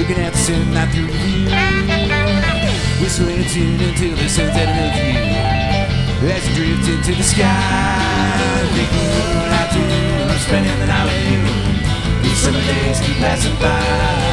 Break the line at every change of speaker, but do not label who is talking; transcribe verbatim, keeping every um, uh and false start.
looking at the sunlight through the view. Whistling a tune until the sun's at another view. As you drift into the sky, thinking what will I do? I'm spending the night with you. These summer days keep passing by.